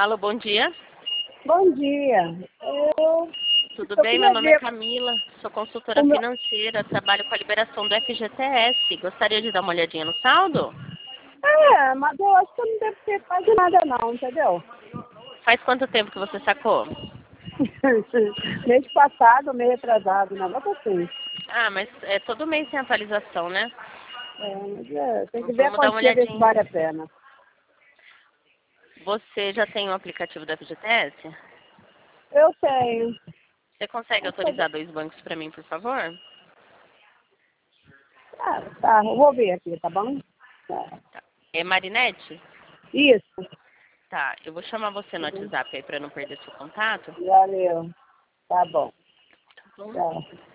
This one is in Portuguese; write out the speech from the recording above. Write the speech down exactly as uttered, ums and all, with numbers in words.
Alô, bom dia. Bom dia. Eu, Tudo eu bem? Meu queria nome é ver Camila, sou consultora o meu... financeira, trabalho com a liberação do F G T S. Gostaria de dar uma olhadinha no saldo? É, mas eu acho que eu não devo ter quase nada não, entendeu? Faz quanto tempo que você sacou? Mês passado, mês retrasado, um negócio assim. Ah, mas é, todo mês tem atualização, né? É, mas é, tem que ver a Vamos dar uma quantia, ver se olhadinha. vale a pena. Você já tem o aplicativo do F G T S? Eu tenho. Você consegue Deixa eu ver. autorizar dois bancos para mim, por favor? Ah, tá, eu vou ver aqui, tá bom? Tá. É Marinete? Isso. Tá, eu vou chamar você no Uhum. WhatsApp aí para não perder seu contato. Valeu. Tá bom. Tá bom? Tá.